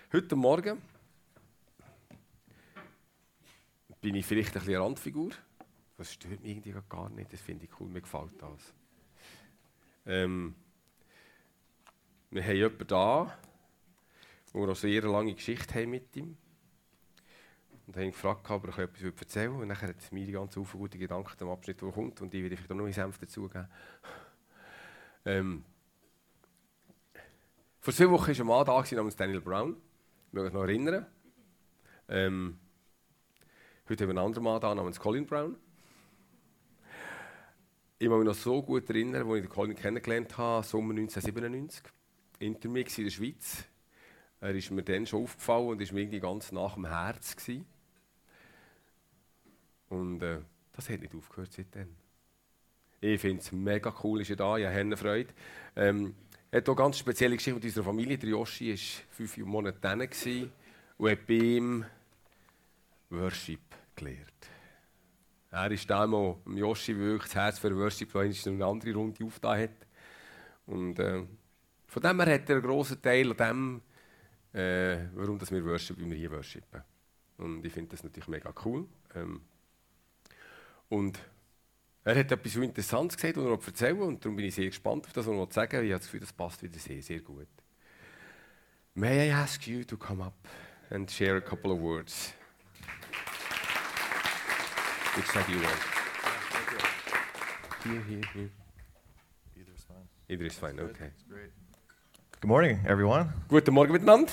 Heute Morgen bin ich vielleicht ein bisschen eine Randfigur. Das stört mich irgendwie gar nicht, das finde ich cool, mir gefällt das. Wir haben jemanden da, wo wir eine sehr lange Geschichte haben mit ihm. Und haben ihn gefragt, ob er etwas erzählen würde. Und dann hat mir die ganze Haufen gute Gedanken am Abschnitt, der kommt. Und ich werde vielleicht auch noch einen Senf dazugeben. Vor 2 Wochen war ein Mann da namens Daniel Brown. Ich möchte mich noch erinnern. Heute haben wir einen anderen Mann da namens Colin Brown. Ich kann mich noch so gut erinnern, als ich den Colin kennengelernt habe, Sommer 1997. Intermix in der Schweiz. Er ist mir dann schon aufgefallen und war mir irgendwie ganz nach dem Herz gewesen. Und das hat nicht aufgehört seitdem. Ich finde es mega cool, ist er da, ich habe Freude. Er hat auch eine ganz spezielle Geschichte mit unserer Familie. Der Joshi war 5 Monate da und hat bei ihm Worship gelernt. Er ist damals dem Joshi wirklich das Herz für Worship, weil er eine andere Runde aufgetan hat. Und von dem her hat er einen grossen Teil an dem, warum dass wir worshipen, wie wir hier worshipen. Und ich finde das natürlich mega cool. Und er hat etwas so Interessantes gesagt, was er noch erzählen will, und darum bin ich sehr gespannt auf das, was er noch sagen will. Ich habe das Gefühl, das passt wieder sehr, sehr gut. May I ask you to come up and share a couple of words? Which side do you want? Here. Either is fine. Either is fine, okay. That's great. Good morning, everyone. Guten Morgen miteinander.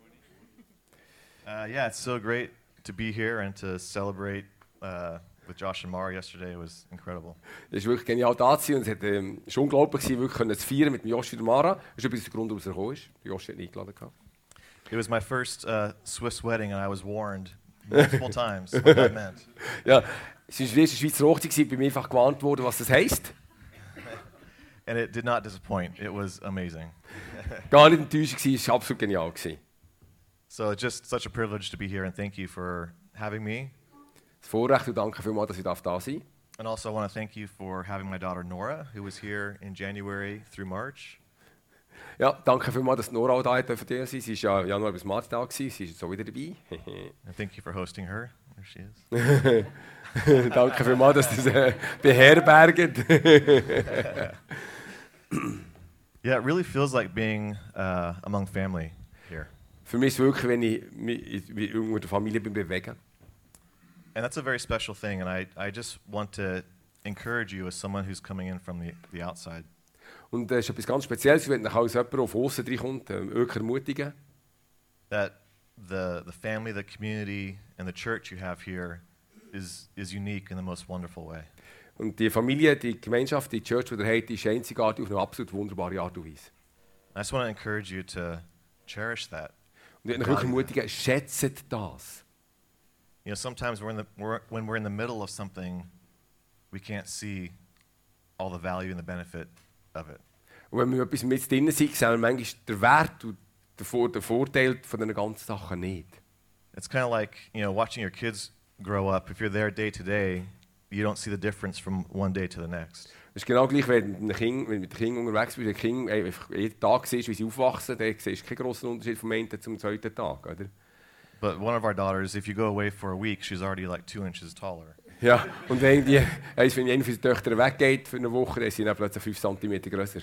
Yeah, it's so great to be here and to celebrate with Josh and Mara yesterday. It was incredible. Es war wirklich genial da zu sein, und es war schon unglaublich, wirklich zu feiern mit Joshi und Mara. Das ist übrigens der Grund, warum er gekommen ist. Joshi hat ihn eingeladen. It was my first Swiss wedding, and I was warned multiple times what that meant. Ja, es war die erste Schweizer Hochzeit, bei mir einfach gewarnt worden, was das heisst. And it did not disappoint. It was amazing. Gar nicht enttäuscht, es war absolut genial. So just such a privilege to be here, and thank you for having me. Das Vorrecht, und danke vielmals, dass ich da sein darf. And also I want to thank you for having my daughter Nora, who was here in January through March. Ja, danke vielmals, dass Nora auch da sein durfte. Sie war ja Januar bis März da, sie ist jetzt auch wieder dabei. And thank you for hosting her. There she is. Danke vielmals, dass du das beherbergt. Yeah, it really feels like being among family here. Für mich ist es wirklich, wenn ich mich unter der Familie bewege. And that's a very special thing, and I just want to encourage you as someone who's coming in from the outside. Und das ist etwas ganz Spezielles, wenn als jemand, der von außen reinkommt, wirklich ermutigen. That the family, the community, and the church you have here is unique in the most wonderful way. Und die Familie, die Gemeinschaft, die Church, die ihr habt, ist einzigartig auf eine absolut wunderbare Art und Weise. I just want to encourage you to cherish that. Und ich möchte euch wirklich ermutigen, schätzt das. You know, sometimes when we're in the middle of something, we can't see all the value and the benefit of it. Und wenn wir etwas mit drin sind, sehen wir manchmal den Wert und den Vorteil von den ganzen Sachen nicht. It's kind of like, you know, watching your kids grow up. If you're there day to day, you don't see the difference from one day to the next. Es ist genau gleich, wenn du mit den Kindern unterwegs bist, wenn du Kind jeden Tag siehst, wie sie aufwachsen, dann siehst du keinen grossen Unterschied vom einen zum zweiten Tag, oder? But one of our daughters, if you go away for a week, she's already like 2 inches taller. Ja, und wenn eine von unseren Töchtern weggeht für eine Woche, dann sind sie dann plötzlich 5 cm grösser.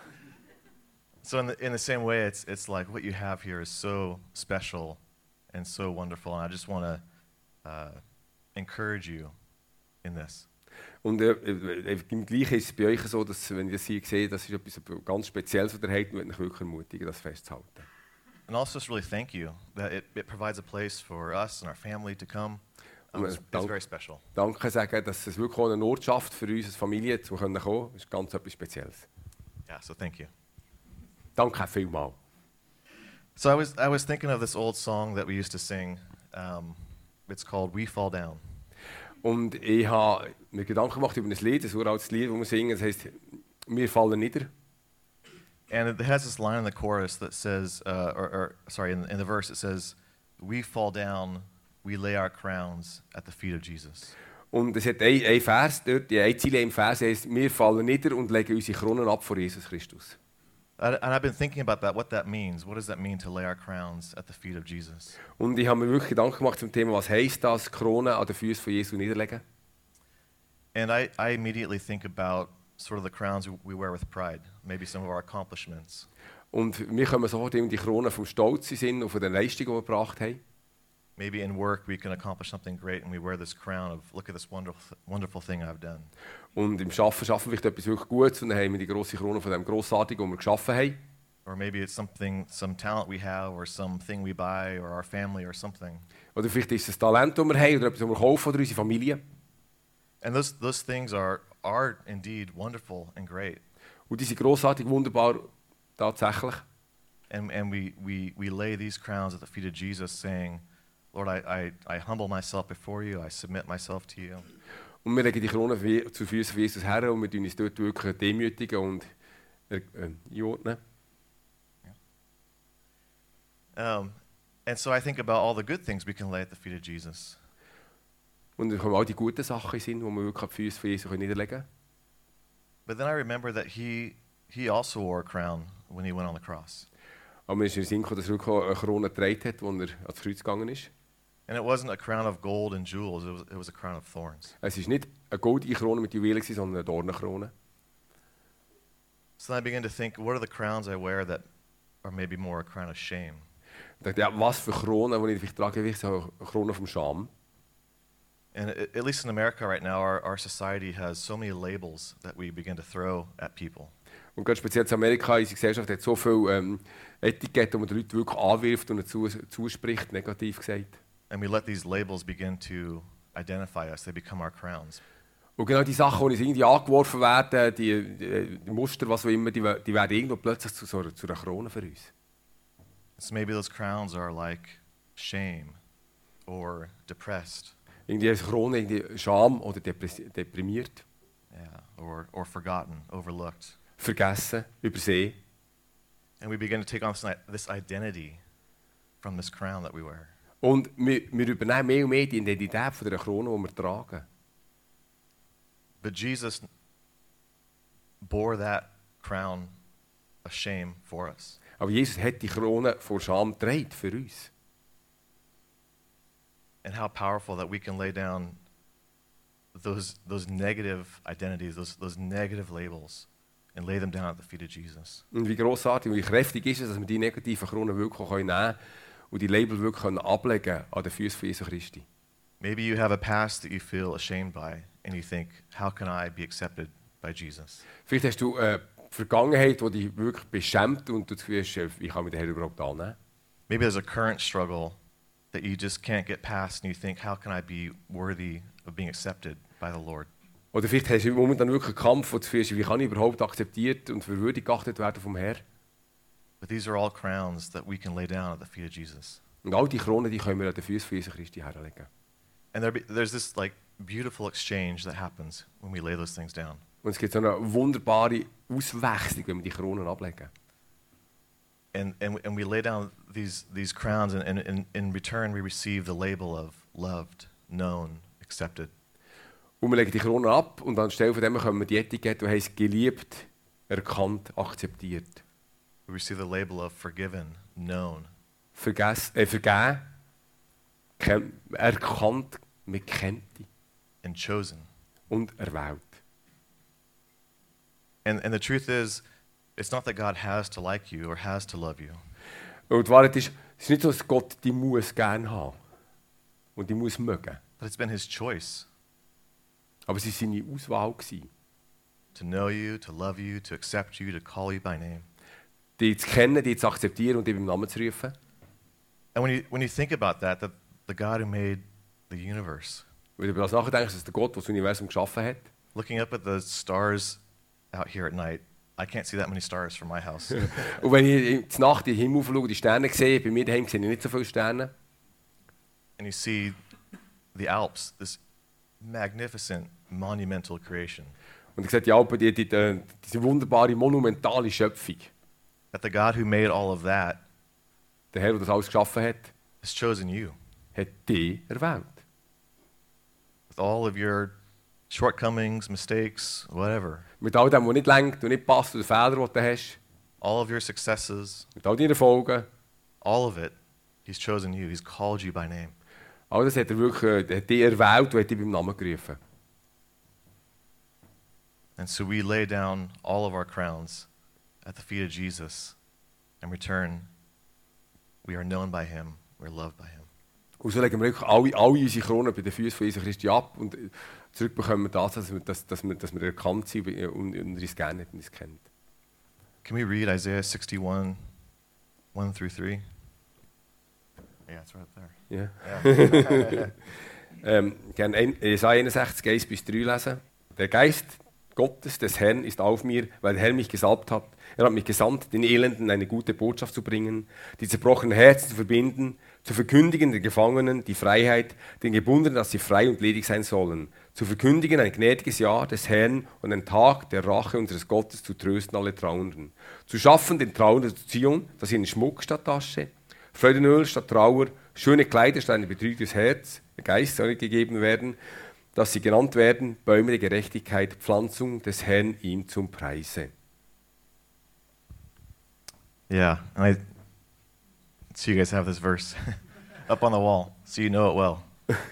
So in the same way, it's like what you have here is so special and so wonderful, and I just want to encourage you in this. Und im Gleichen ist es bei euch so, dass, wenn ich das hier sehe, das ist etwas ganz Spezielles, was ihr habt, und ich möchte euch wirklich ermutigen, das festzuhalten. And also just really thank you that it provides a place for us and our family to come. It's very special. Danke sagen, dass es wirklich auch einen Ort schafft für uns als Familie, zu kommen. Das ist ganz etwas Spezielles. Yeah, so thank you. Danke vielmals. So I was thinking of this old song that we used to sing. It's called We Fall Down. Und ich habe mir Gedanken gemacht über ein Lied, ein uraltes Lied, das wir singen. Das heisst, wir fallen nieder. And it has this line in the chorus that says, in the verse it says, "We fall down, we lay our crowns at the feet of Jesus." Und es hat ein Vers dort, eine Zeile im Vers, heißt, wir fallen nieder und legen unsere Kronen ab vor Jesus Christus. And I've been thinking about that, what that means. What does that mean to lay our crowns at the feet of Jesus? Und ich habe mir wirklich Gedanken gemacht zum Thema, was heisst das, Krone an den Füßen von Jesus niederlegen? And I immediately think about sort of the crowns we wear with pride, maybe some of our accomplishments. Und wir kommen sofort in die Krone vom Stolz in Sinn und von den Leistungen, die wir gebracht haben. Maybe in work we can accomplish something great and we wear this crown of, look at this wonderful thing I've done. Und im Arbeiten schaffen wir vielleicht etwas wirklich Gutes und dann haben wir die grosse Krone von dem Grossartigen, was wir geschaffen haben. Or maybe it's something, some talent we have or something we buy or our family or something. Oder vielleicht ist es ein Talent, das wir haben oder etwas, das wir kaufen oder unsere Familie. And those things are indeed wonderful and great. Und die sind grossartig, wunderbar, tatsächlich. And we lay these crowns at the feet of Jesus saying, Lord, I humble myself before you, I submit myself to you. Und wir legen die Krone zu Füßen von Jesus her und wir tun uns dort wirklich demütigen und einordnen. And so I think about all the good things we can lay at the feet of Jesus. Und dann kommen all die guten Sachen in den Sinn, die wir wirklich an die Füße von Jesus niederlegen können. But then I remember that he also wore a crown when he went on the cross. Aber mir ist in den Sinn gekommen, dass er wirklich eine Krone getragen hat, als er ans Kreuz gegangen ist. And it wasn't a crown of gold and jewels, it was a crown of thorns. Es war nicht eine goldige Krone mit Juwelen, sondern eine Dornenkrone. So then I began to think, what are the crowns I wear that are maybe more a crown of shame? Ich dachte, ja, was für Kronen, die ich vielleicht trage, wie so eine Krone vom Scham. And at least in America right now, our society has so many labels that we begin to throw at people. Und ganz speziell in Amerika, unsere Gesellschaft hat so viele Etiketten, die man den Leuten wirklich anwirft und ihnen zuspricht, negativ gesagt. And we let these labels begin to identify us. They become our crowns. Und genau die Sachen, die uns irgendwie angeworfen werden, die Muster, was auch immer, die werden irgendwo plötzlich zu einer Krone für uns. So maybe those crowns are like shame or depressed. Irgendwie eine Krone, irgendwie Scham oder deprimiert. Yeah, or forgotten, overlooked. Vergessen, übersehen. And we begin to take on this identity from this crown that we wear. Und wir übernehmen mehr und mehr die Identität von der Krone, die wir tragen. But Jesus bore that crown of shame for us. Aber Jesus hat die Krone vor Scham getragen für uns. And how powerful that we can lay down those negative identities, those negative labels, and lay them down at the feet of Jesus. Und wie grossartig und wie kräftig ist es, dass wir die negativen Kronen wirklich nehmen können und die Label wirklich ablegen können an den Füßen von Jesu Christi. Maybe you have a past that you feel ashamed by, and you think, how can I be accepted by Jesus? Vielleicht hast du eine Vergangenheit, die dich wirklich beschämt und du fühlst, wie kann ich den Herrn überhaupt annehmen? Maybe there's a current struggle that you just can't get past, and you think, how can I be worthy of being accepted by the Lord? Oder vielleicht hast du momentan wirklich einen Kampf, wo du fühlst, wie kann ich überhaupt akzeptiert und für würdig geachtet werden vom Herrn? But these are all crowns that we can lay down at the feet of Jesus. Und all die Kronen, die können wir an den Füßen von Jesu Christi herlegen. And there's this like beautiful exchange that happens when we lay those things down. Und es gibt so eine wunderbare Auswechslung, wenn wir die Kronen ablegen. And we lay down these crowns, and in return we receive the label of loved, known, accepted. Und wir legen die Kronen ab und anstelle von dem bekommen wir die Etikette, die heisst geliebt, erkannt, akzeptiert. We receive the label of forgiven, known. Vergeben, erkannt, mit Kennti. And chosen. Und erwählt. And the truth is, it's not that God has to like you or has to love you. Und die Wahrheit ist, es ist nicht so, dass Gott die muss gerne haben und die muss mögen. But it's been His choice. Aber es war seine Auswahl. To know you, to love you, to accept you, to call you by name. Die zu kennen, die zu akzeptieren und die beim Namen zu rufen. And when you think about that, the God who made the universe, Wenn du über das nachdenkst, dass der Gott, der das Universum geschaffen hat, looking up at the stars out here at night, I can't see that many stars from my house. und wenn ich in der Nacht in den Himmel schaue und die Sterne sehe, bei mir daheim sehe ich nicht so viele Sterne. And you see the Alps, this magnificent, monumental creation. Und ich sehe die Alpen, diese wunderbare, monumentale Schöpfung. That the God who made all of that Der Herr, der das alles geschaffen hat, has chosen you. hat dich erwählt. With all of your shortcomings, mistakes, whatever. Mit all dem, was nicht lenkt und nicht passt, oder Fehler, die du hast. all of your successes, mit all deinen Erfolgen, all of it, He's chosen you. He's called you by name. all das hat er wirklich hat dich erwählt und hat dich beim Namen gerufen. And so we lay down all of our crowns at the feet of Jesus. In return, we are known by Him. We're loved by Him. Und so legen wir wirklich alle unsere Kronen bei den Füßen von Jesus Christi ab und zurückbekommen wir das, dass wir erkannt sind und uns gerne und uns kennt. Can we read Isaiah 61, 1 through 3? Yeah, it's right there. Ja. Gerne Jesaja 61, 1 bis 3 lesen. Der Geist Gottes des Herrn ist auf mir, weil der Herr mich gesalbt hat. Er hat mich gesandt, den Elenden eine gute Botschaft zu bringen, die zerbrochenen Herzen zu verbinden, zu verkündigen den Gefangenen die Freiheit, den Gebundenen, dass sie frei und ledig sein sollen, zu verkündigen ein gnädiges Jahr des Herrn und einen Tag der Rache unseres Gottes, zu trösten alle Trauernden, zu schaffen den Trauernden zu Zion, dass ihnen Schmuck statt Tasche, Freudenöl statt Trauer, schöne Kleider statt ein betrübtes Herz, der Geist soll gegeben werden, dass sie genannt werden, Bäume der Gerechtigkeit, Pflanzung des Herrn ihm zum Preise. Yeah, and so you guys have this verse up on the wall, so you know it well.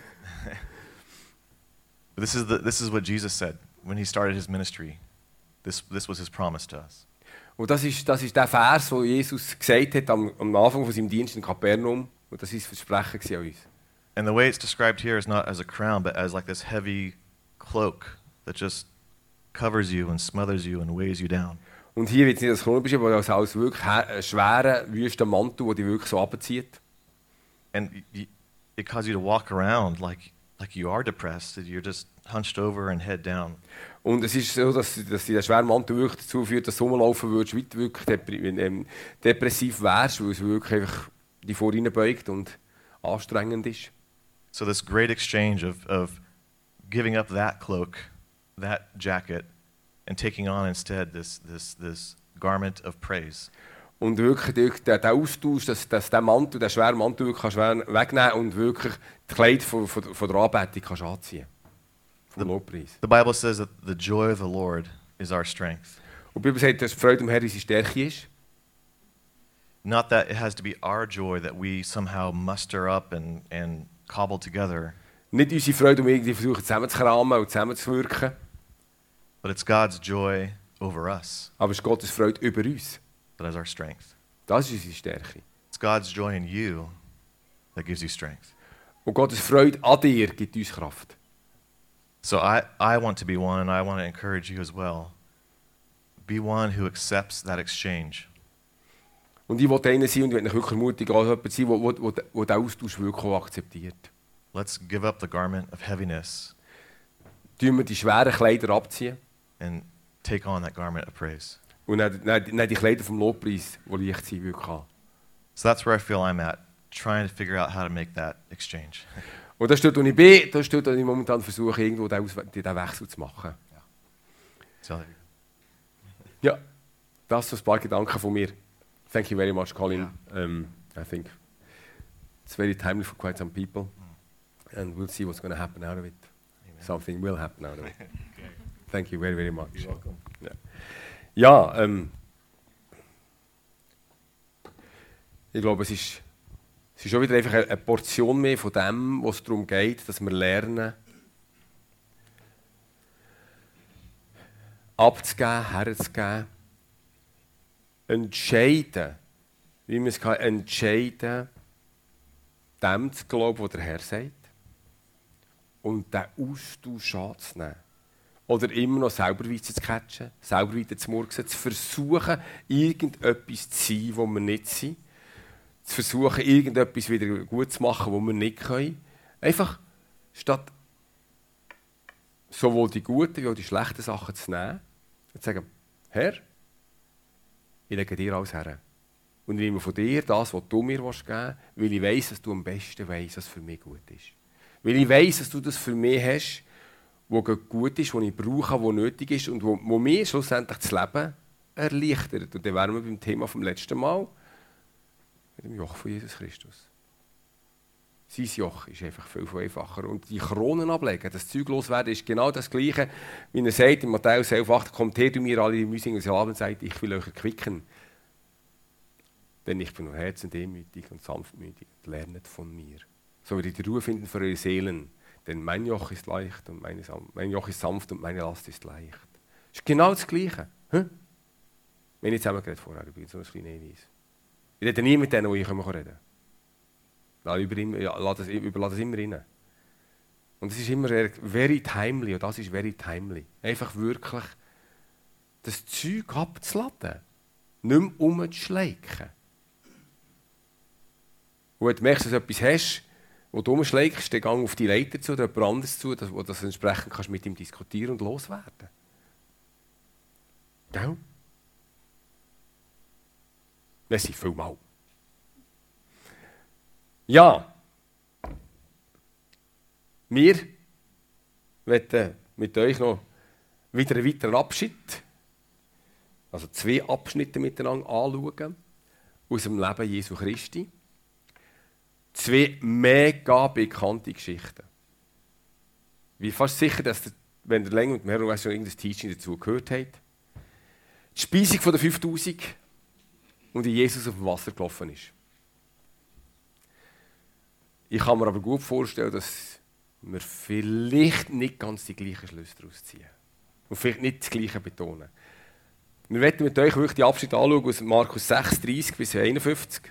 But this is what Jesus said when He started His ministry. This was His promise to us. Und das ist der Vers, den Jesus gesagt hat am Anfang von seinem Dienst in Kapernaum. Und das war das Versprechen an uns. And the way it's described here is not as a crown, but as like this heavy cloak that just covers you and smothers you and weighs you down. Und hier wird es nicht als Krone beschrieben, aber als wirklich schweren, wüsten Mantel, der dich wirklich so abzieht. And it causes you to walk around like you are depressed, that you're just hunched over and head down. Und es ist so, dass der schwere Mantel wirklich dazu führt, dass du rumlaufen würdest, wie du wirklich depressiv wärst, weil es wirklich einfach dich vor beugt und anstrengend ist. So this great exchange of giving up that cloak, that jacket, and taking on instead this garment of praise. Und wirklich der Austausch, dass der Mantel, der schwere Mantel wirklich kannst wegnehmen und wirklich die Kleider von der Anbetung kannst anziehen. Vom Lobpreis. The Bible says that the joy of the Lord is our strength. Und die Bibel sagt, dass die Freude am Herrn unsere Stärke ist. Not that it has to be our joy that we somehow muster up and cobble together. Nicht unsere Freude, um irgendwie versuchen zusammenzukramen und zusammenzuwirken. But it's God's joy over us Aber es ist Gottes Freude über uns. that is our strength. Das ist unsere Stärke. It's God's joy in you that gives you strength. Und Gottes Freude an dir gibt uns Kraft. So I want to be one, and I want to encourage you as well. Be one who accepts that exchange. Und ich will einer sein und ich will euch wirklich ermutigen, auch jemand sein, der den Austausch wirklich auch akzeptiert. Let's give up the garment of heaviness Tun wir die schweren Kleider abziehen and take on that garment of praise. und dann die Kleider vom Lobpreis, die leicht sein wirklich haben. So that's where I feel I'm at, trying to figure out how to make that exchange. Und das steht, wo ich bin, das steht, wo ich momentan versuche, irgendwo den Wechsel zu machen. So, Ja, das sind ein paar Gedanken von mir. Thank you very much, Colin. I think it's very timely for quite some people. And we'll see what's going to happen out of it. Amen. Something will happen out of it. Okay. Thank you very, very much. You're welcome. Ja, ich glaube, es ist schon wieder einfach eine Portion mehr von dem, was es darum geht, dass wir lernen, abzugeben, herzugeben, entscheiden, wie man es kann, entscheiden, dem zu glauben, was der Herr sagt, und den Austausch anzunehmen. Oder immer noch selber weiter zu catchen, selber weiter zu murksen, zu versuchen, irgendetwas zu sein, wo wir nicht sind, zu versuchen, irgendetwas wieder gut zu machen, wo wir nicht können. Einfach, statt sowohl die guten wie auch die schlechten Sachen zu nehmen und zu sagen, Herr, ich lege dir alles her. Und ich nehme von dir das, was du mir geben willst, weil ich weiss, dass du am besten weißt, was für mich gut ist. Weil ich weiss, dass du das für mich hast, was gut ist, was ich brauche, was nötig ist und wo mir schlussendlich das Leben erleichtert. Und dann wären wir beim Thema vom letzten Mal, mit dem Joch von Jesus Christus. Sein Joch ist einfach viel einfacher. Und die Kronen ablegen, das Zeug loswerden, ist genau das Gleiche, wie er sagt in Matthäus 11,8, kommt her, du mir alle die mühseligen Salaben und sagt, ich will euch erquicken. denn ich bin von Herzen demütig und sanftmütig. Lernet von mir. So werdet ihr Ruhe finden für eure Seelen. Denn mein Joch ist leicht und mein Joch ist sanft und meine Last ist leicht. Das ist genau das Gleiche. Wir haben nicht zusammen geredet vorher, übrigens, so ein kleiner Hinweis. Ich rede nie mit denen, die ich reden kann. Überlasse das immer rein. Und es ist immer very timely, und das ist very timely. Einfach wirklich das Zeug abzuladen. Nicht mehr rumzuschleichen. Und wenn du merkst, dass du etwas hast, wo du rumschleikst, dann geh auf die Leiter zu oder jemand anderes zu, wo das entsprechend kannst mit ihm diskutieren und loswerden. Gell? Merci vielmal. Ja. Wir wollen mit euch noch wieder einen weiteren Abschnitt, also 2 Abschnitte miteinander anschauen, aus dem Leben Jesu Christi. 2 mega bekannte Geschichten. Ich bin fast sicher, dass ihr, wenn ihr länger mit dem Herrn schon irgendein Teaching dazu gehört habt, die Speisung von der 5000 und wie Jesus auf dem Wasser gelaufen ist. Ich kann mir aber gut vorstellen, dass wir vielleicht nicht ganz die gleichen Schlüsse daraus ziehen. Und vielleicht nicht das Gleiche betonen. Wir werden mit euch wirklich die Abschnitte anschauen aus Markus 6, 30 bis 51.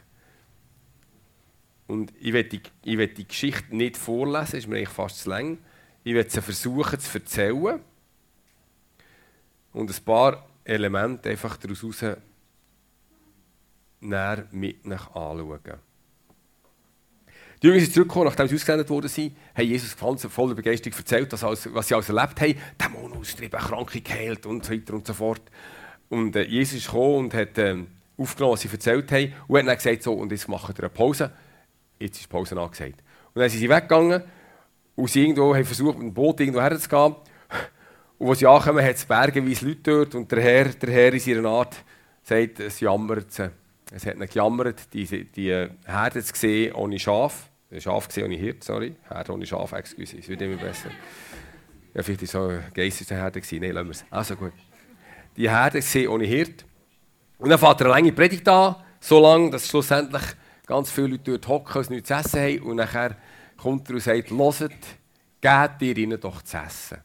Und ich werde die Geschichte nicht vorlesen, ist mir eigentlich fast zu lang. Ich werde sie versuchen zu erzählen und ein paar Elemente einfach daraus näher mit euch anschauen. Die Jünger sind zurückgekommen, nachdem sie ausgesendet worden sind, haben Jesus voller Begeisterung erzählt, was sie alles erlebt haben. Dämonen austrieben, Kranke geheilt und so weiter und so fort. Und Jesus ist gekommen und hat aufgenommen, was sie erzählt haben, und hat dann gesagt, so, und jetzt machen wir eine Pause. Jetzt ist die Pause angesagt. Und dann sind sie weggegangen und sie haben versucht, mit dem Boot irgendwo herzugehen. Und als sie ankommen, hat es bergenweise Leute dort und der Herr in seiner Art sagt, es jammert sie. Es hat nicht gejammert, die Herde zu sehen ohne Schaf. Schaf gesehen ohne Hirt, sorry. Herde ohne Schaf, excuse, es wird immer besser. Ja, vielleicht war es so ein geistige Herde. Nein, lassen wir es. Also gut. Die Herde gesehen ohne Hirt. Und dann fährt er eine lange Predigt an, so lange, dass schlussendlich ganz viele Leute dort hocken und nichts zu essen haben. Und nachher kommt er und sagt, hört, gebt ihr ihnen doch zu essen.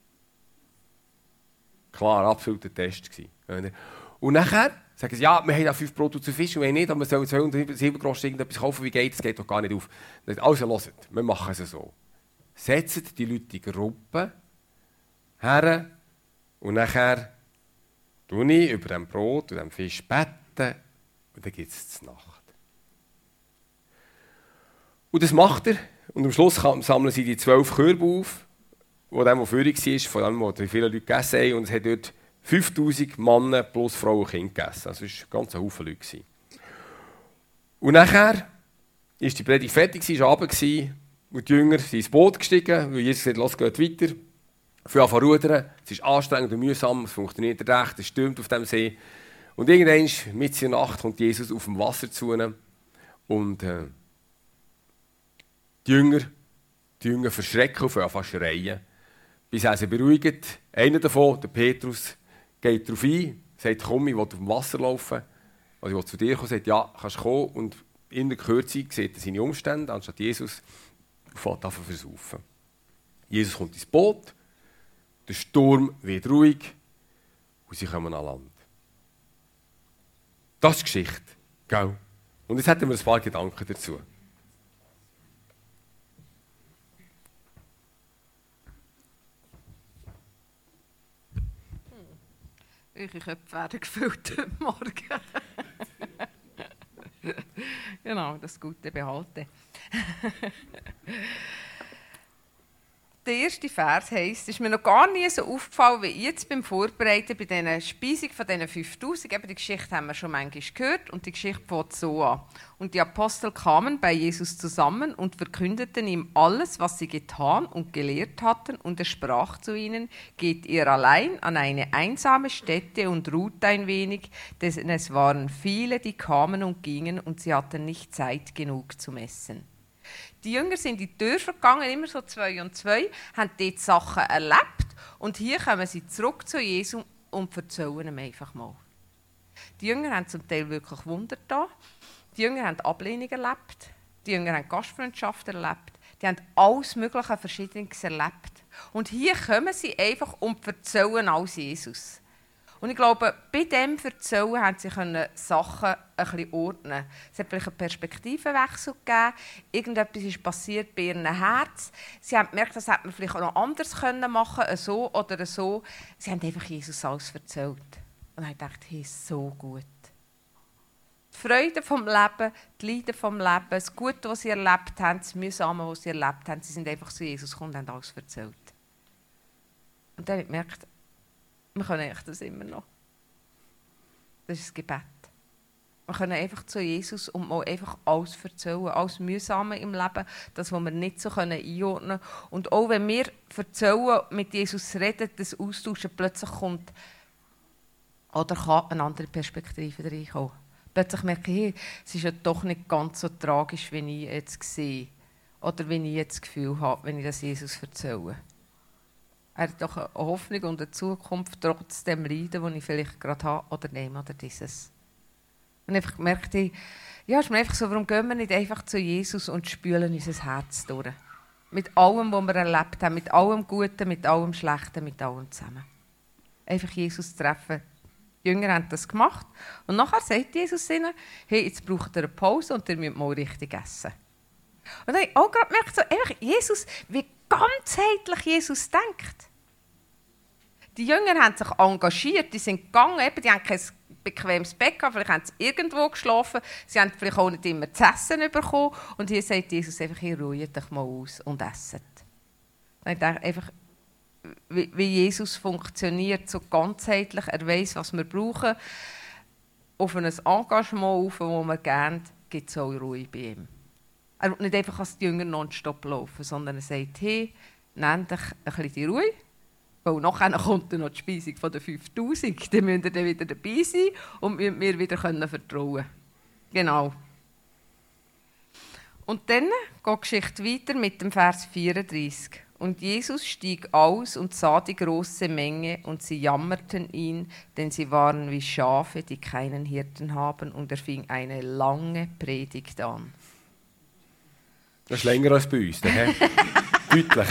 Klar, absoluter Test gewesen. Und nachher sagen sie, ja, wir haben da 5 Brote zu Fisch und wir haben nicht, aber wir sollen 207 Groschen irgendetwas kaufen, wie geht das? Geht doch gar nicht auf. Also hört, wir machen es so. Setzt die Leute in Gruppen her und nachher tue ich über dem Brot und dem Fisch beten und dann gibt es die Nacht. Und das macht er und am Schluss sammeln sie die 12 Körbe auf, wo dem, der Führung war, von dem, wo viele Leute gegessen haben, und es hat dort 5000 Männer plus Frauen und Kinder gegessen. Also es war ein ganzer Haufen Leute. Und nachher ist die Predigt fertig, war Abend, und die Jünger sind ins Boot gestiegen, weil Jesus gesagt hat, los, geht weiter. Für anfangen rudern, es ist anstrengend und mühsam, es funktioniert recht, es stürmt auf dem See. Und irgendwann, mitten in der Nacht, kommt Jesus auf dem Wasser zu ihnen. Und die Jünger verschrecken und anfangen zu schreien. Bis er sie beruhigt. Einer davon, der Petrus, geht darauf ein, sagt, komm, ich will auf dem Wasser laufen. Also ich will zu dir kommen, sagt, ja, kannst du kommen. Und in der Kürze sieht er seine Umstände, anstatt Jesus, und fährt an zu versaufen. Jesus kommt ins Boot, der Sturm wird ruhig und sie kommen an Land. Das ist Geschichte, gell? Und jetzt hätten wir ein paar Gedanken dazu. Eure Köpfe werden gefüllt heute Morgen. Genau, das Gute behalten. Der erste Vers heisst, es ist mir noch gar nie so aufgefallen wie jetzt beim Vorbereiten bei dieser Speisung von diesen 5000. Eben die Geschichte haben wir schon manchmal gehört und die Geschichte fängt so an. Und die Apostel kamen bei Jesus zusammen und verkündeten ihm alles, was sie getan und gelehrt hatten. Und er sprach zu ihnen, geht ihr allein an eine einsame Stätte und ruht ein wenig, denn es waren viele, die kamen und gingen und sie hatten nicht Zeit genug zum Essen. Die Jünger sind in die Dörfer gegangen, immer so 2 und 2, haben dort Sachen erlebt und hier kommen sie zurück zu Jesus und erzählen ihm einfach mal. Die Jünger haben zum Teil wirklich Wunder getan. Die Jünger haben Ablehnung erlebt. Die Jünger haben Gastfreundschaft erlebt. Die haben alles Mögliche Verschiedenes erlebt. Und hier kommen sie einfach und erzählen alles Jesus. Und ich glaube, bei dem Erzählen haben sie Sachen ein bisschen ordnen. Es hat vielleicht einen Perspektivenwechsel gegeben. Irgendetwas ist passiert bei ihrem Herz. Sie haben gemerkt, das hätte man vielleicht auch noch anders machen können, so oder so. Sie haben einfach Jesus alles erzählt. Und ich dachte, hey, so gut. Die Freude vom Leben, die Leiden vom Leben, das Gute, was sie erlebt haben, das Mühsame, was sie erlebt haben, sie sind einfach zu Jesus gekommen und haben alles erzählt. Und dann habe ich gemerkt, wir können eigentlich das immer noch. Das ist das Gebet. Wir können einfach zu Jesus und mal einfach alles erzählen, alles Mühsame im Leben, das, was wir nicht so einordnen können. Und auch wenn wir erzählen, mit Jesus reden, das Austauschen plötzlich kommt, oder kann eine andere Perspektive reinkommen. Plötzlich merke ich, hey, es ist ja doch nicht ganz so tragisch, wie ich jetzt sehe. Oder wie ich jetzt das Gefühl habe, wenn ich das Jesus erzähle. Er hat doch eine Hoffnung und eine Zukunft, trotz dem Leiden, das ich vielleicht gerade habe, oder nehme, oder dieses. Und einfach gemerkt, ja, es ist mir einfach so, warum gehen wir nicht einfach zu Jesus und spülen unser Herz durch. Mit allem, was wir erlebt haben, mit allem Guten, mit allem Schlechten, mit allem zusammen. Einfach Jesus treffen. Die Jünger haben das gemacht. Und nachher sagt Jesus ihnen, hey, jetzt braucht ihr eine Pause und ihr müsst mal richtig essen. Und dann habe ich auch gerade gemerkt, so, einfach Jesus, wie ganzheitlich Jesus denkt. Die Jünger haben sich engagiert, die sind gegangen, eben, die haben kein bequemes Bett gehabt, vielleicht haben sie irgendwo geschlafen, sie haben vielleicht auch nicht immer zu essen bekommen. Und hier sagt Jesus einfach, hier ruht euch mal aus und esset. Dann denke ich einfach, wie Jesus funktioniert, so ganzheitlich, er weiss, was wir brauchen, auf ein Engagement auf, das wir gerne, gibt es auch Ruhe bei ihm. Er will nicht einfach als die Jünger nonstop laufen, sondern er sagt, hey, nehmt euch ein bisschen die Ruhe, weil nachher kommt dann noch die Speisung von den 5000, dann müsst ihr dann wieder dabei sein und müsst mir wieder vertrauen können. Genau. Und dann geht die Geschichte weiter mit dem Vers 34. Und Jesus stieg aus und sah die große Menge, und sie jammerten ihn, denn sie waren wie Schafe, die keinen Hirten haben, und er fing eine lange Predigt an. Das ist länger als bei uns, ne? Deutlich.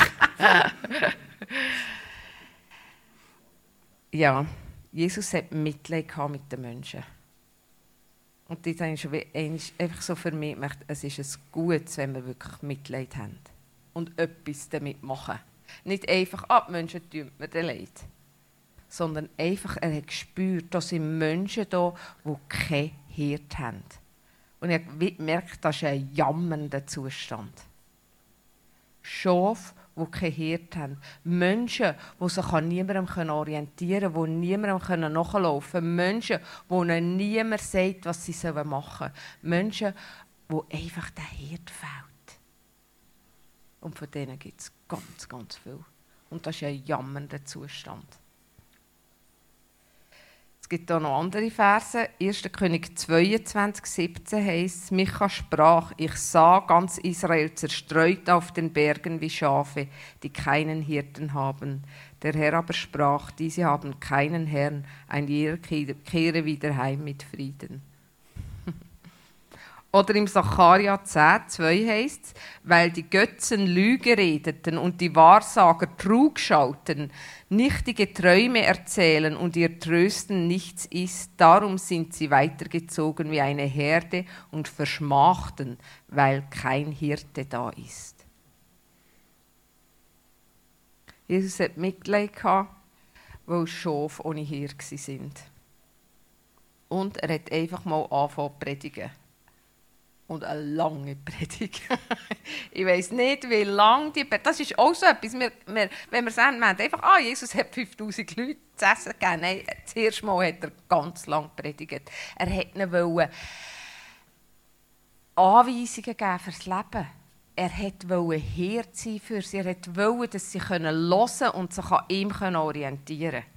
Ja, Jesus hat Mitleid mit den Menschen. Und das habe ich schon einfach so für mich gemerkt, es ist ein Gutes, wenn wir wirklich Mitleid haben. Und etwas damit machen. Nicht einfach, die Menschen tun mir leid. Sondern einfach, er hat gespürt, dass sind Menschen da, die keinen Hirt haben. Und ich habe gemerkt, das ist ein jammernder Zustand. Schafe, die keinen Hirt haben. Menschen, die sich an niemandem orientieren können, die niemandem nachlaufen können. Menschen, wo ihnen niemand sagt, was sie machen sollen. Menschen, wo einfach der Hirt fehlt. Und von denen gibt es ganz, ganz viel. Und das ist ein jammernder Zustand. Es gibt auch noch andere Verse. 1. König 22, 17 heisst, Micha sprach, ich sah ganz Israel zerstreut auf den Bergen wie Schafe, die keinen Hirten haben. Der Herr aber sprach, diese haben keinen Herrn, ein jeder kehre wieder heim mit Frieden. Oder im Sacharja 10, 2 heisst es, weil die Götzen Lüge redeten und die Wahrsager Trug schauten, nichtige Träume erzählen und ihr Trösten nichts ist, darum sind sie weitergezogen wie eine Herde und verschmachten, weil kein Hirte da ist. Jesus hat Mitleid gehabt, weil Schafe ohne Hirte waren. Und er hat einfach mal angefangen zu predigen. Und eine lange Predigt. Ich weiss nicht, wie lang die Predigt. Das ist auch so etwas. Wenn wir sagen, wir haben einfach, Jesus hat 5000 Leute zu essen gegeben. Nein, das erste Mal hat er ganz lang predigt. Er wollte ihnen Anweisungen geben fürs Leben. Er wollte Hirt sein für sie. Er wollte, dass sie hören können und sich an ihm orientieren können.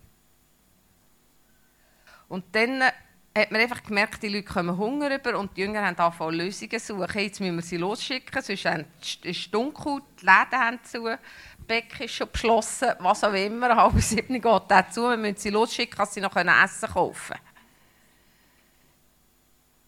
Und dann hat man einfach gemerkt, die Leute kommen Hunger über und die Jünger haben angefangen, Lösungen zu suchen. Jetzt müssen wir sie losschicken, sonst ist es dunkel, die Läden haben zu, das Bäck ist schon beschlossen, was auch immer, 6:30 geht das zu, wir müssen sie losschicken, dass sie noch Essen kaufen können.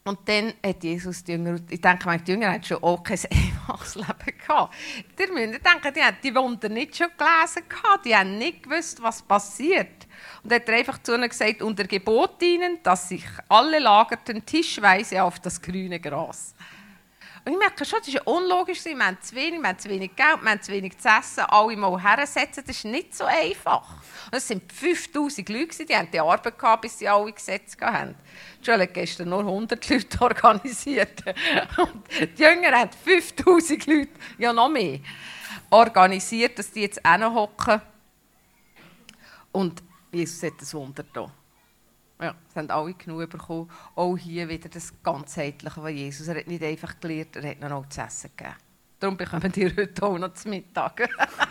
Und dann hat Jesus die Jünger, ich denke, die Jünger hatten schon auch kein einfaches Leben gehabt. Ihr müsst denken, die haben die Wunder nicht schon gelesen gehabt, die haben nicht gewusst, was passiert. Und er hat einfach zu ihnen gesagt, unter Gebot ihnen, dass sich alle lagerten tischweise auf das grüne Gras. Und ich merke schon, das ist ja unlogisch. Wir haben zu wenig Geld, wir haben zu wenig zu essen. Alle mal hersetzen, das ist nicht so einfach. Und es waren 5000 Leute, die haben die Arbeit gehabt, bis sie alle Gesetze hatten. Joel hat gestern nur 100 Leute organisiert. Und die Jünger haben 5000 Leute, ja noch mehr, organisiert, dass die jetzt hinhocken. Und Jesus hat ein Wunder da. Ja, es haben alle genug bekommen. Auch hier wieder das Ganzheitliche von Jesus. Er hat nicht einfach gelehrt, er hat noch zu essen gegeben. Darum bekommen die heute auch noch zu Mittag.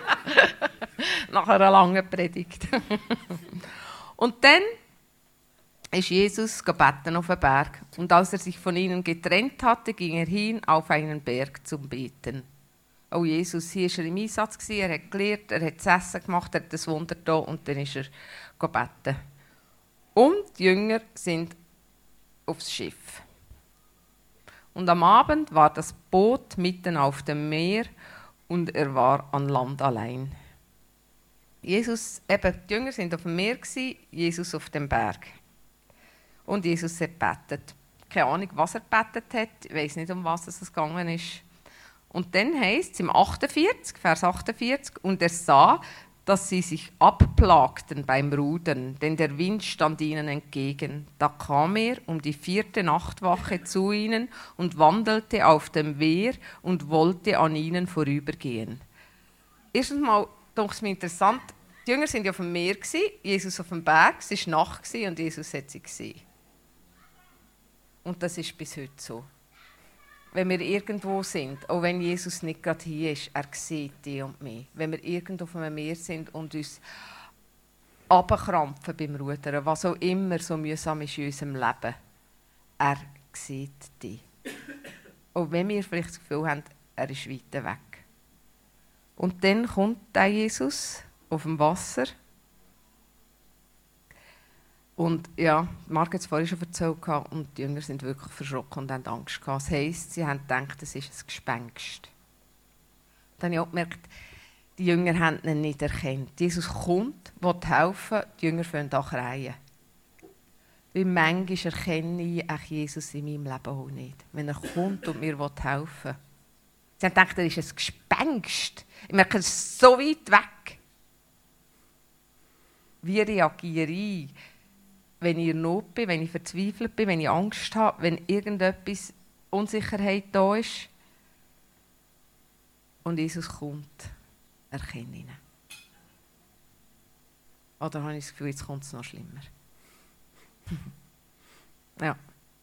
Nach einer langen Predigt. Und dann ist Jesus gebeten auf den Berg. Und als er sich von ihnen getrennt hatte, ging er hin auf einen Berg zum Beten. Oh Jesus, hier war er im Einsatz, er hat gelehrt, er hat das Essen gemacht, er hat das Wunder da und dann ist er gebeten. Und die Jünger sind aufs Schiff. Und am Abend war das Boot mitten auf dem Meer und er war an Land allein. Die Jünger sind auf dem Meer, Jesus auf dem Berg. Und Jesus hat gebetet. Keine Ahnung, was er gebetet hat, ich weiß nicht, um was es gegangen ist. Und dann heisst es im 48, Vers 48, und er sah, dass sie sich abplagten beim Rudern, denn der Wind stand ihnen entgegen. Da kam er um die 4. Nachtwache zu ihnen und wandelte auf dem Meer und wollte an ihnen vorübergehen. Erstens mal denke ich mir interessant, die Jünger waren ja auf dem Meer, Jesus auf dem Berg, es war Nacht und Jesus hat sie gesehen. Und das ist bis heute so. Wenn wir irgendwo sind, auch wenn Jesus nicht gerade hier ist, er sieht dich und mich. Wenn wir irgendwo auf einem Meer sind und uns runterkrampfen beim Rudern, was auch immer so mühsam ist in unserem Leben, er sieht dich. Auch wenn wir vielleicht das Gefühl haben, er ist weit weg. Und dann kommt der Jesus auf dem Wasser. Und ja, Marc hat es vorhin schon erzählt, und die Jünger sind wirklich verschrocken und haben Angst gehabt. Das heisst, sie haben gedacht, es ist ein Gespenst. Dann habe ich auch gemerkt, die Jünger haben ihn nicht erkannt. Jesus kommt, will helfen, die Jünger fangen an zu kreien. Weil manchmal erkenne ich Jesus in meinem Leben auch nicht. Wenn er kommt und mir helfen will. Sie haben gedacht, er ist ein Gespenst. Ich merke, es ist so weit weg. Wie reagiere ich? Wenn ich in Not bin, wenn ich verzweifelt bin, wenn ich Angst habe, wenn irgendetwas Unsicherheit da ist und Jesus kommt, erkenne ihn. Oder habe ich das Gefühl, jetzt kommt es noch schlimmer? Ja.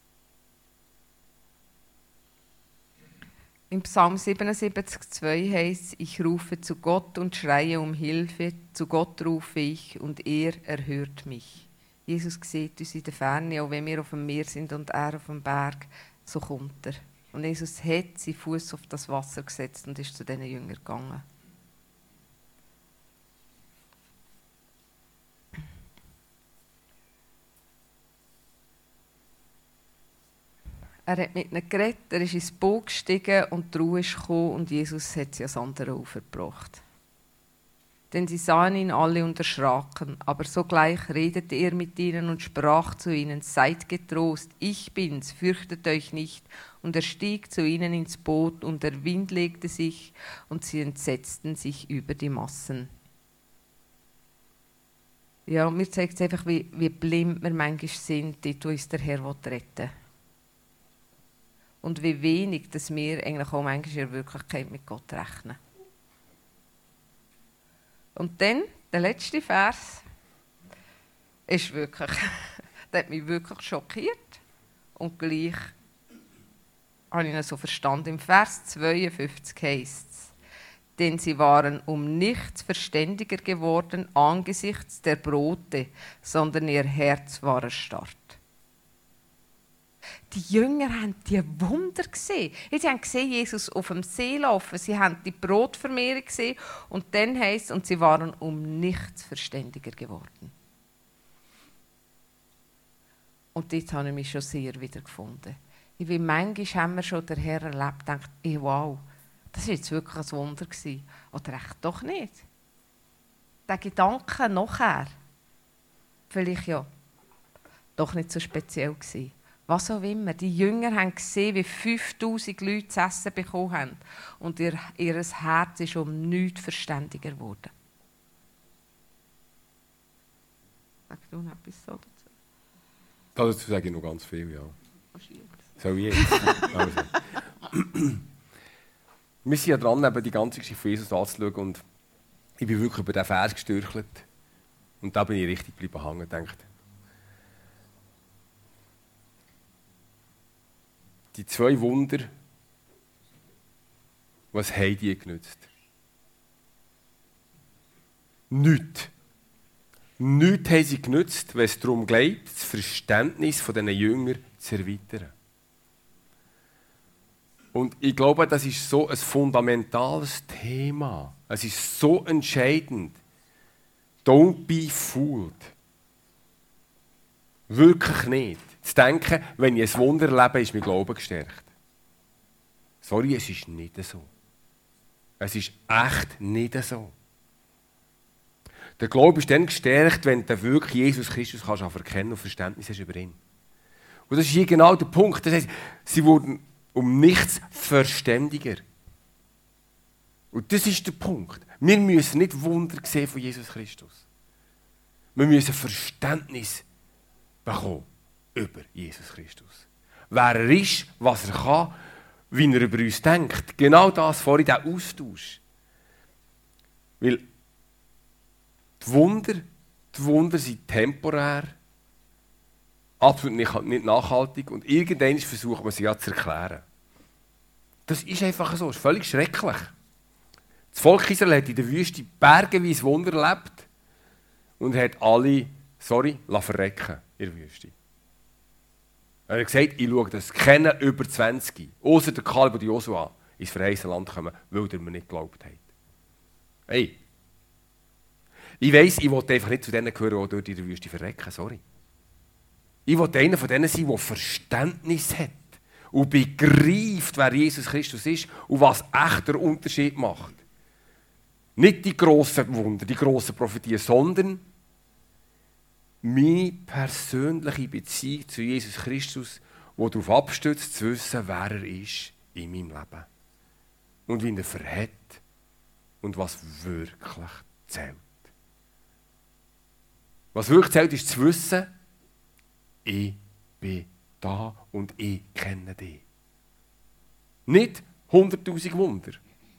Im Psalm 77,2 heißt es: Ich rufe zu Gott und schreie um Hilfe, zu Gott rufe ich und er erhört mich. Jesus sieht uns in der Ferne, auch wenn wir auf dem Meer sind und er auf dem Berg, so kommt er. Und Jesus hat seinen Fuß auf das Wasser gesetzt und ist zu diesen Jüngern gegangen. Er hat mit ihnen geredet, er ist ins Boot gestiegen und die Ruhe ist gekommen und Jesus hat sie ans andere Ufer gebracht. Denn sie sahen ihn alle und erschraken, aber sogleich redete er mit ihnen und sprach zu ihnen: Seid getrost, ich bin's, fürchtet euch nicht. Und er stieg zu ihnen ins Boot und der Wind legte sich und sie entsetzten sich über die Massen. Ja, mir zeigt es einfach, wie blind wir manchmal sind, dort wo uns der Herr retten will. Und wie wenig dass wir eigentlich auch manchmal in der Wirklichkeit mit Gott rechnen. Und dann, der letzte Vers, ist wirklich, der hat mich wirklich schockiert. Und gleich habe ich ihn so verstanden. Im Vers 52 heisst es: Denn sie waren um nichts verständiger geworden angesichts der Brote, sondern ihr Herz war erstarrt. Die Jünger haben die Wunder gesehen. Sie haben gesehen, Jesus auf dem See laufen. Sie haben die Brotvermehrung gesehen. Und dann heisst es, und sie waren um nichts verständiger geworden. Und dort habe ich mich schon sehr wiedergefunden. Wie manchmal haben wir schon den Herrn erlebt, denkt, wow, das war jetzt wirklich ein Wunder gewesen. Oder echt doch nicht. Der Gedanke nachher, vielleicht ja doch nicht so speziell gewesen. Was auch immer. Die Jünger haben gesehen, wie 5000 Leute zu essen bekommen haben. Und ihr Herz ist um nichts verständiger geworden. Sagst du noch etwas so dazu? Dazu sage ich noch ganz viel, ja. Soll ich jetzt? Also. Wir sind ja dran, eben die ganze Geschichte von Jesus anzuschauen. Und ich bin wirklich über diesen Vers gestürchelt. Und da bin ich richtig geblieben hängen und gedacht, die 2 Wunder, was haben die genützt? Nichts. Nichts haben sie genützt, wenn es darum geht, das Verständnis dieser Jünger zu erweitern. Und ich glaube, das ist so ein fundamentales Thema. Es ist so entscheidend. Don't be fooled. Wirklich nicht. Zu denken, wenn ich ein Wunder erlebe, ist mein Glaube gestärkt. Sorry, es ist nicht so. Es ist echt nicht so. Der Glaube ist dann gestärkt, wenn du wirklich Jesus Christus kannst erkennen und Verständnis hast über ihn. Und das ist hier genau der Punkt. Das heisst, sie wurden um nichts verständiger. Und das ist der Punkt. Wir müssen nicht Wunder sehen von Jesus Christus. Wir müssen Verständnis bekommen über Jesus Christus. Wer er ist, was er kann, wie er über uns denkt. Genau das vorhin, der Austausch. Weil die Wunder sind temporär, absolut nicht nachhaltig und irgendwann versucht man sie ja zu erklären. Das ist einfach so, das ist völlig schrecklich. Das Volk Israel hat in der Wüste bergeweise Wunder erlebt und hat alle, verrecken in der Wüste. Er hat gesagt, ich schaue das kennen über 20, außer der Kaleb und Josua, ins verheißene Land kommen, weil ihr mir nicht geglaubt habt. Hey, ich weiss, ich will einfach nicht zu denen gehören, die dort in der Wüste verrecken, sorry. Ich will einer von denen sein, der Verständnis hat und begreift, wer Jesus Christus ist und was echter Unterschied macht. Nicht die grossen Wunder, die grossen Prophetien, sondern meine persönliche Beziehung zu Jesus Christus, die darauf abstützt, zu wissen, wer er ist in meinem Leben. Und wie er verhält und was wirklich zählt. Was wirklich zählt, ist zu wissen, ich bin da und ich kenne dich. Nicht 100'000 Wunder.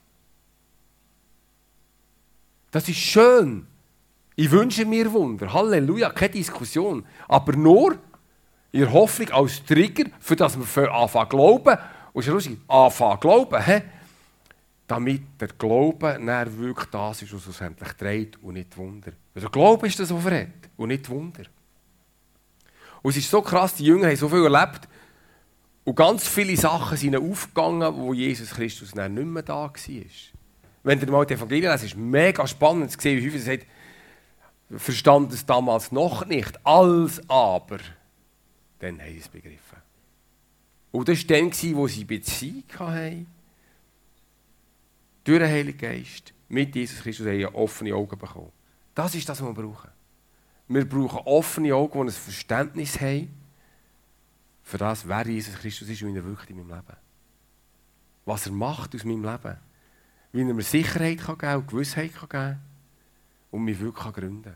Das ist schön. Ich wünsche mir Wunder. Halleluja, keine Diskussion. Aber nur in der Hoffnung als Trigger, für das wir anfangen zu glauben. Und schlussendlich anfangen zu glauben, damit der Glaube dann wirklich das ist, was schlussendlich trägt und nicht Wunder. Der Glaube ist das, was verrät und nicht Wunder. Und es ist so krass, die Jünger haben so viel erlebt und ganz viele Sachen sind aufgegangen, wo Jesus Christus dann nicht mehr da war. Wenn ihr mal die Evangelien lest, ist es mega spannend zu sehen, wie häufig er sagt, verstand es damals noch nicht, als aber, dann haben sie es begriffen. Und das war dann, wo sie Beziehung hatten, durch den Heiligen Geist, mit Jesus Christus, haben offene Augen bekommen. Das ist das, was wir brauchen. Wir brauchen offene Augen, die ein Verständnis haben, für das, wer Jesus Christus ist und wie er wirkt in meinem Leben. Was er macht aus meinem Leben. Wie er mir Sicherheit geben kann und Gewissheit geben kann und mich wirklich gründen kann.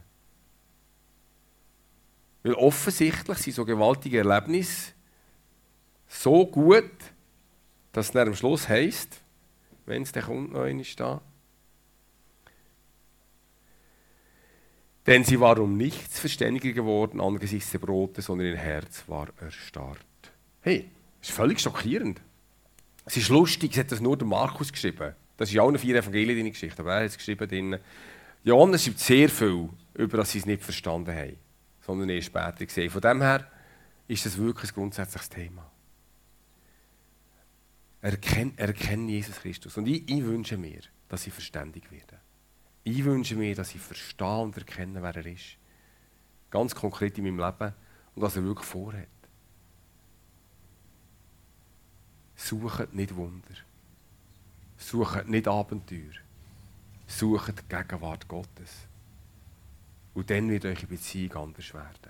Weil offensichtlich sind so gewaltige Erlebnisse so gut, dass es dann am Schluss heisst, wenn es dann kommt, noch einmal da. Denn sie war um nichts verständiger geworden angesichts der Brote, sondern ihr Herz war erstarrt. Hey, das ist völlig schockierend. Es ist lustig, es hat das nur der Markus geschrieben. Das ist ja auch eine 4 Evangelien in Geschichte, aber er hat es geschrieben drin. Johannes schreibt sehr viel, über das sie es nicht verstanden haben, sondern erst später gesehen. Von dem her ist das wirklich ein grundsätzliches Thema. Erkennen Jesus Christus. Und ich wünsche mir, dass sie verständig werden. Ich wünsche mir, dass ich verstehe und erkenne, wer er ist. Ganz konkret in meinem Leben und was er wirklich vorhat. Sucht nicht Wunder. Sucht nicht Abenteuer. Sucht die Gegenwart Gottes. Und dann wird eure Beziehung anders werden.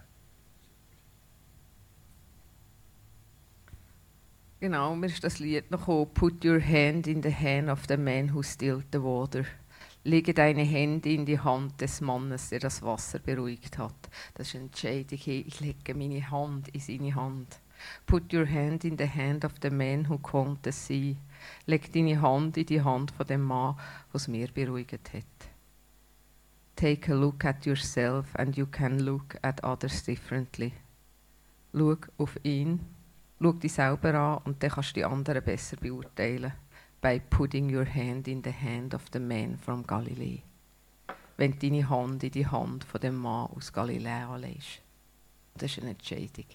Genau, mir ist das Lied noch gekommen. Put your hand in the hand of the man who stilled the water. Lege deine Hände in die Hand des Mannes, der das Wasser beruhigt hat. Das ist eine Entscheidung. Ich lege meine Hand in seine Hand. Put your hand in the hand of the man who calmed the sea. Leg deine Hand in die Hand von dem Mann, was mir beruhigt hat. Take a look at yourself and you can look at others differently. Schau auf ihn, schau dich selber an und dann kannst du die anderen besser beurteilen. By putting your hand in the hand of the man from Galilee. Wenn du deine Hand in die Hand von dem Mann aus Galiläa legst. Das ist eine Entscheidung.